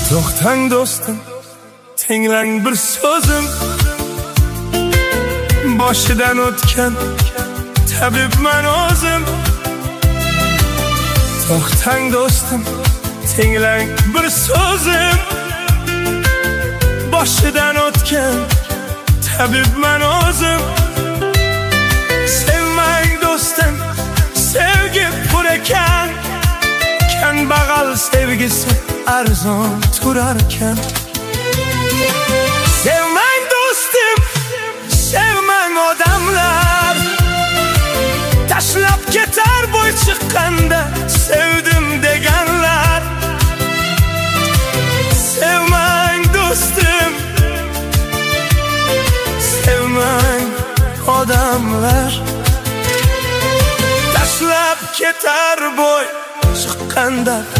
To'xtang do'stim, tinglang bir so'zim. Boshidan o'tgan tabibman o'zim. To'xtang do'stim, tinglang bir so'zim. Boshidan o'tgan tabibman o'zim. Sevmang do'stim, sevgi pul ekan. Kambag'al sevgisi arzon turarkan. Sevmang do'stim, sevmang odamlar. Tashlab ketar bo'y chiqqanda sevdim deganlar. Sevmang do'stim, sevmang odamlar. Tashlab ketar bo'y chiqqanda